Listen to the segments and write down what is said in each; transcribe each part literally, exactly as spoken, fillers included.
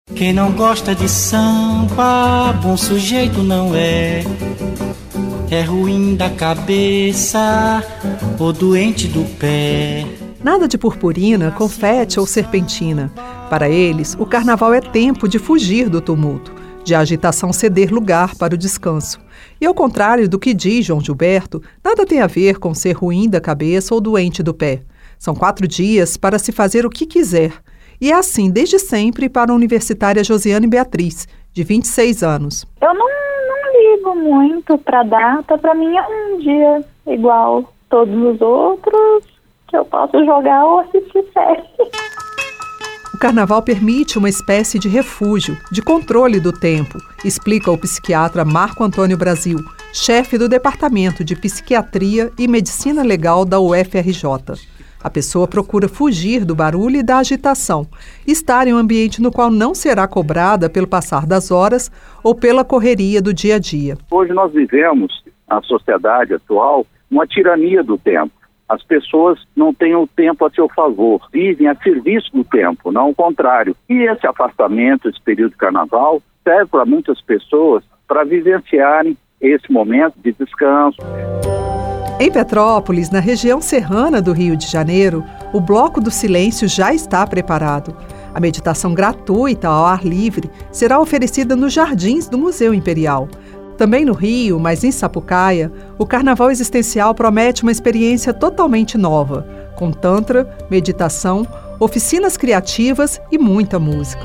Quem não gosta de samba, bom sujeito não é. É ruim da cabeça ou doente do pé. Nada de purpurina, confete ou serpentina. Para eles, o carnaval é tempo de fugir do tumulto, de a agitação ceder lugar para o descanso. E ao contrário do que diz João Gilberto, nada tem a ver com ser ruim da cabeça ou doente do pé. São quatro dias para se fazer o que quiser. E é assim desde sempre para a universitária Josiane Beatriz, de vinte e seis anos. Eu não, não ligo muito para a data, para mim é um dia igual todos os outros, que eu posso jogar ou assistir série. O carnaval permite uma espécie de refúgio, de controle do tempo, explica o psiquiatra Marco Antônio Brasil, chefe do Departamento de Psiquiatria e Medicina Legal da U F R J. A pessoa procura fugir do barulho e da agitação, estar em um ambiente no qual não será cobrada pelo passar das horas ou pela correria do dia a dia. Hoje nós vivemos, na sociedade atual, uma tirania do tempo. As pessoas não têm o tempo a seu favor, vivem a serviço do tempo, não o contrário. E esse afastamento, esse período de carnaval, serve para muitas pessoas para vivenciarem esse momento de descanso. Em Petrópolis, na região serrana do Rio de Janeiro, o Bloco do Silêncio já está preparado. A meditação gratuita ao ar livre será oferecida nos jardins do Museu Imperial. Também no Rio, mas em Sapucaia, o Carnaval Existencial promete uma experiência totalmente nova, com tantra, meditação, oficinas criativas e muita música.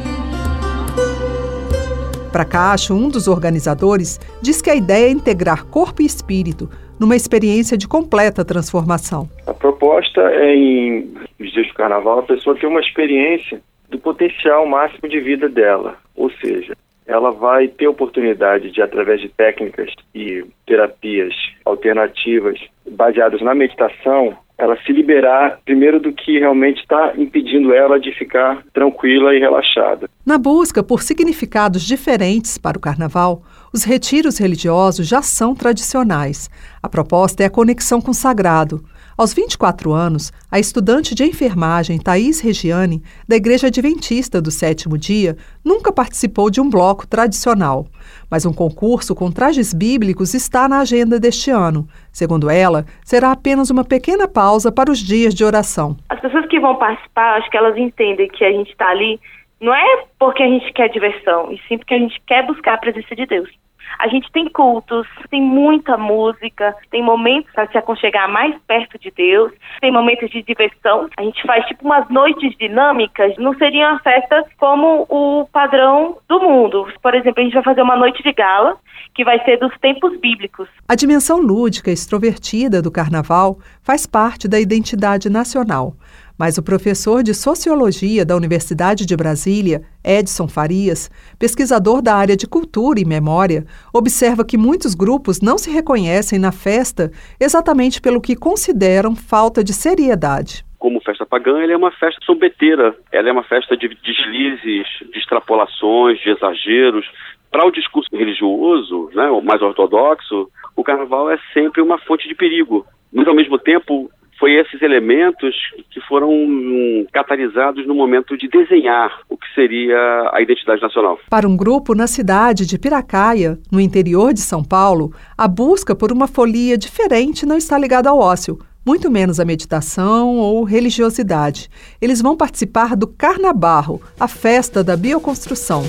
Para Cacho, um dos organizadores, diz que a ideia é integrar corpo e espírito numa experiência de completa transformação. A proposta é, em nos dias do Carnaval, a pessoa ter uma experiência do potencial máximo de vida dela, ou seja, ela vai ter oportunidade de, através de técnicas e terapias alternativas baseadas na meditação, ela se liberar primeiro do que realmente está impedindo ela de ficar tranquila e relaxada. Na busca por significados diferentes para o Carnaval, os retiros religiosos já são tradicionais. A proposta é a conexão com o sagrado. Aos vinte e quatro anos, a estudante de enfermagem Thaís Regiane, da Igreja Adventista do Sétimo Dia, nunca participou de um bloco tradicional. Mas um concurso com trajes bíblicos está na agenda deste ano. Segundo ela, será apenas uma pequena pausa para os dias de oração. As pessoas que vão participar, acho que elas entendem que a gente está ali, não é porque a gente quer diversão, e sim porque a gente quer buscar a presença de Deus. A gente tem cultos, tem muita música, tem momentos para se aconchegar mais perto de Deus, tem momentos de diversão. A gente faz tipo umas noites dinâmicas, não seria uma festa como o padrão do mundo. Por exemplo, a gente vai fazer uma noite de gala, que vai ser dos tempos bíblicos. A dimensão lúdica extrovertida do Carnaval faz parte da identidade nacional. Mas o professor de Sociologia da Universidade de Brasília, Edson Farias, pesquisador da área de cultura e memória, observa que muitos grupos não se reconhecem na festa exatamente pelo que consideram falta de seriedade. Como festa pagã, ela é uma festa sombeteira, ela é uma festa de deslizes, de extrapolações, de exageros. Para o discurso religioso, né, o mais ortodoxo, o carnaval é sempre uma fonte de perigo. Mas, ao mesmo tempo, foi esses elementos que foram hum, catalisados no momento de desenhar o que seria a identidade nacional. Para um grupo na cidade de Piracaia, no interior de São Paulo, a busca por uma folia diferente não está ligada ao ócio, muito menos à meditação ou religiosidade. Eles vão participar do Carnabarro, a festa da bioconstrução.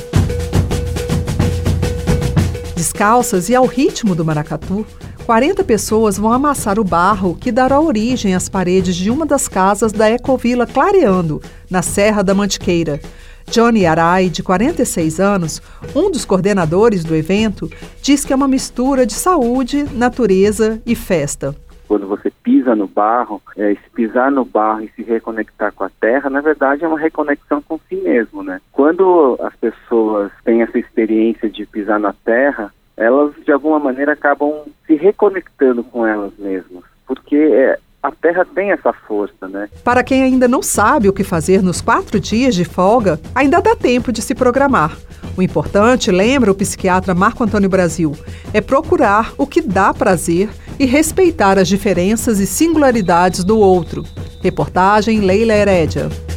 Descalças e ao ritmo do maracatu, quarenta pessoas vão amassar o barro que dará origem às paredes de uma das casas da Ecovila Clareando, na Serra da Mantiqueira. Johnny Arai, de quarenta e seis anos, um dos coordenadores do evento, diz que é uma mistura de saúde, natureza e festa. Quando você pisa no barro, é, se pisar no barro e se reconectar com a terra, na verdade é uma reconexão com si mesmo, né? Quando as pessoas têm essa experiência de pisar na terra, elas de alguma maneira acabam se reconectando com elas mesmas, porque é, a terra tem essa força, né? Para quem ainda não sabe o que fazer nos quatro dias de folga, ainda dá tempo de se programar. O importante, lembra o psiquiatra Marco Antônio Brasil, é procurar o que dá prazer e respeitar as diferenças e singularidades do outro. Reportagem Leila Herédia.